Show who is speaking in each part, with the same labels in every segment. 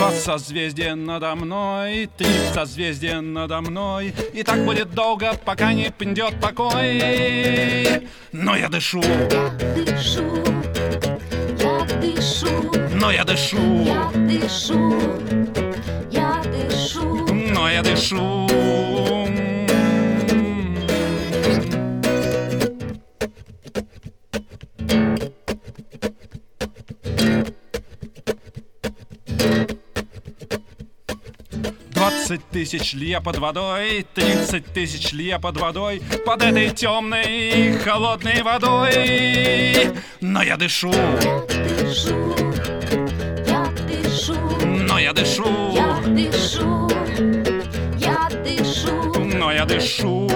Speaker 1: 2 созвездия надо мной, 3 созвездия надо мной, и так будет долго, пока не придет покой. Но я дышу,
Speaker 2: я дышу, я дышу,
Speaker 1: но я дышу,
Speaker 2: я дышу, я дышу,
Speaker 1: но я дышу. 20 тысяч лье под водой, 30 тысяч лье под водой, под этой темной холодной водой. Но я дышу,
Speaker 2: я дышу, я дышу,
Speaker 1: но я дышу,
Speaker 2: я дышу, я дышу,
Speaker 1: но я дышу.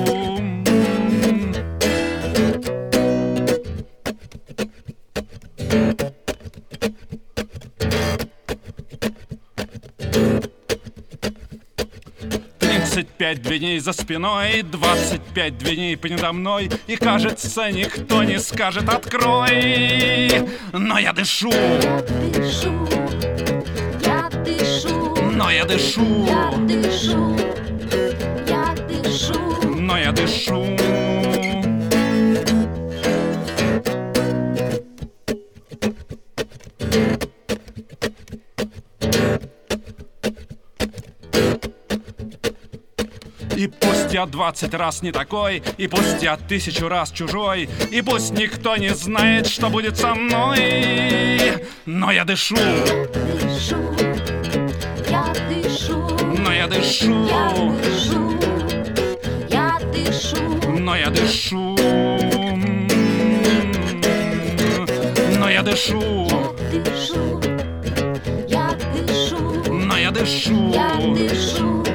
Speaker 1: 35 дней за спиной, 25 дней передо мной, и кажется, никто не скажет «открой». Но я дышу,
Speaker 2: я дышу, я дышу,
Speaker 1: но я дышу,
Speaker 2: я дышу, я дышу,
Speaker 1: но я дышу. И пусть я 20 раз не такой, и пусть я 1000 раз чужой, и пусть никто не знает, что будет со мной. Но я дышу,
Speaker 2: дышу, я дышу,
Speaker 1: но я дышу,
Speaker 2: я дышу, я дышу,
Speaker 1: но я дышу, но я дышу,
Speaker 2: дышу, я дышу,
Speaker 1: но я дышу.
Speaker 2: я дышу.